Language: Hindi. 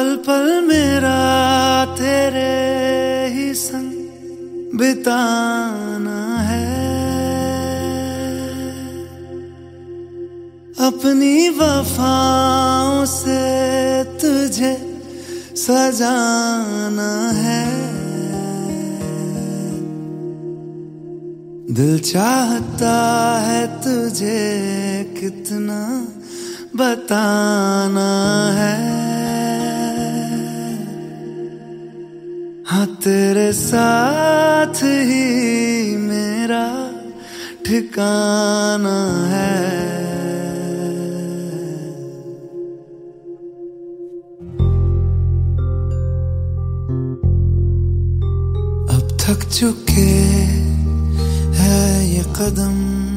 पल पल मेरा तेरे ही संग बिताना है, अपनी वफाओं से तुझे सजाना है। दिल चाहता है तुझे कितना बताना है, हाँ तेरे साथ ही मेरा ठिकाना है। अब थक चुके है ये कदम,